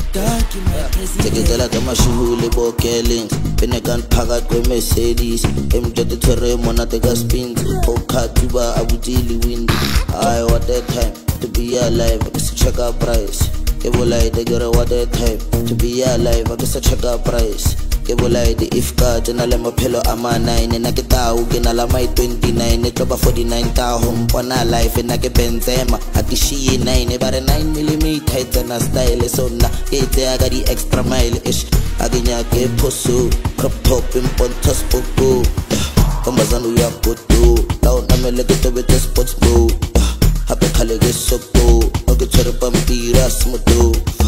teketela ka mashuhu le bokelings penekan phakathi kwe-Mercedes emjede tshwere monate ka spins okhathuba abutile wind I what that time to be alive I guess check up price ke bolaite ke re what that time to be alive I guess check up price ke bolaite if ka tsena le maphelo a ma 9 na ke tau ke na la mai 29 e tloba 49 ta home bona life na ke Benzema a ke shiye 9 ba re 9mm itsena style so na ke tsa ga di extra mile ish a ke nya ke phoso crop top impontas poko kombazana ya photo la ona mele ke tobete sports bro hape khale ke soko o ke tshwere pampira smoto